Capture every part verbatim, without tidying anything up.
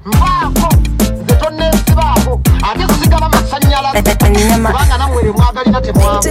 Mbako zetonesi bako ate kusigala masanyalaze kubanga namwere mwagalina temwamba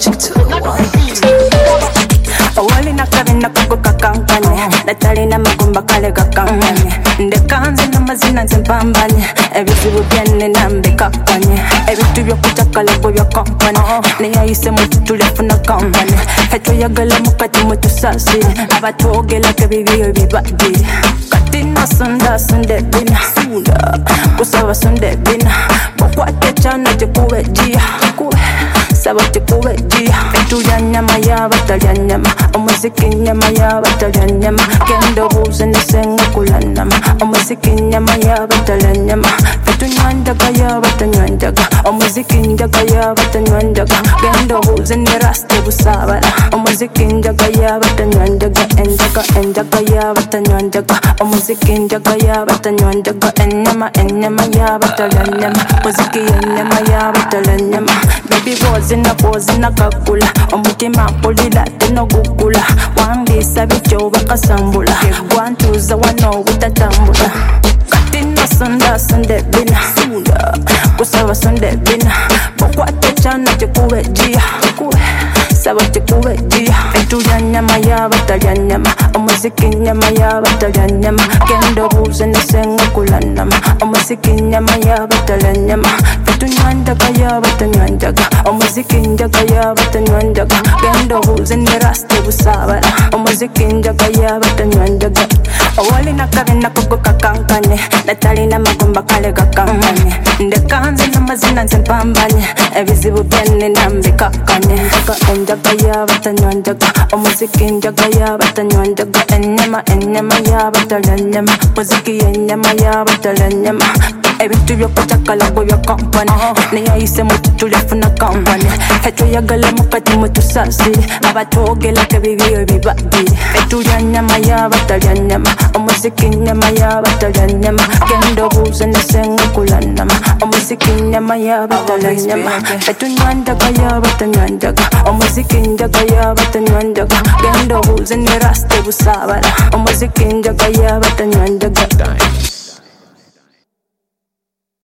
Awali nakabina kako kakankanye Natalina magumba kale kakanganye Ndekanze namazina nzempambanye Ebizibu byenne nambe kakanye Ebitu byokutakala bwe byakampane Neyayise mutu tulefuna kampane Hetuyagala mukati mutu sasi Abatwogela kebibiyo bibadi Kati nasunda sunde bina Sunda kusaba sunde bina Bokwate chana tikuwe jia Kuwe saba tikuwe jia Etulya nyama yaba talya nyama Omuziki nyama yaba talya nyama Kendo buze nesenga kula nama Omuziki nyama yaba talya nyama Fetunywa njaga yaba tanywa njaga Omuziki njaga yaba tanywa njaga Kendo buze ne raste busabala Omuziki njaga yaba tanywa njaga Enjaga enjaga yaba tanywa njaga Omuziki njaga yaba tanywa njaga Enyama enyama yaba talya nyama Muziki enyama yaba talya nyama Baby bozi na bozi na kakula Omutima pulila teno gugula Wangisa bicho bakasambula Gwantuza wano utatambula Kati nasunda sunde bina Sunda kusaba sunde bina Bokwate chana tikuwe jia Kuwe saba tikuwe jia Etulya nyama yaba talya nyama Omuziki nyama yaba talya nyama Kendo buze nesenga kula nama Omuziki nyama yaba talya nyama Fetunywa njaga yaba tanywa njaga Omuziki njaga yaba tanywa njaga Kendo buze ne raste busabala Omuziki njaga yaba tanywa njaga Awali nakabina kako kakankanye Natalina magumba kale kakanganye Ndekanze namazina nzempambanye Ebizibu byenne nambe kakanye Njaga enjaga yaba tanywa njaga Omuziki njaga yaba tanywa njaga Enyama enyama yaba talya nyama Muziki enyama yaba talya nyama Ebintu byokutakala bwe byakampane Neyayise mutu tulefuna kampane Hetuyagala mukati mutu sasi Abatwogela kebibiyo bibadi Etulya nyama yaba talya nyama Omuziki nyama yaba talya nyama Kendo buze nesenga kula nama Omuziki nyama yaba talya nyama Fetunywa njaga yaba tanywa njaga Omuziki njaga yaba tanywa njaga Kendo buze ne raste busabala Omuziki njaga yaba tanywa njaga